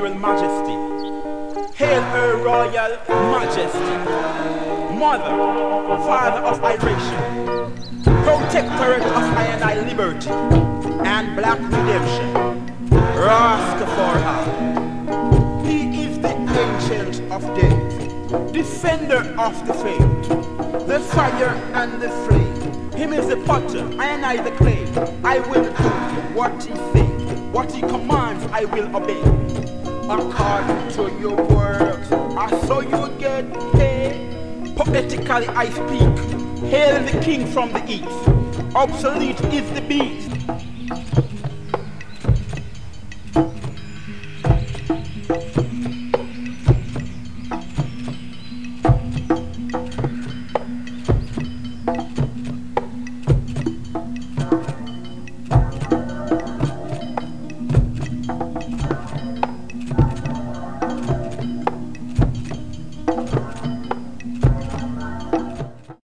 Imperial Majesty. Hail Her Royal Majesty, Mother, Father of Iration, Protectorate of I and I liberty and black redemption, Rastafari. He is the Ancient of Days, Defender of the faith, the fire and the flame. Him is the potter, I and I the clay. I will do what he says, what he commands I will obey. According to your words, so you get paid. Poetically I speak, hail the king from the east. Obsolete is the beast,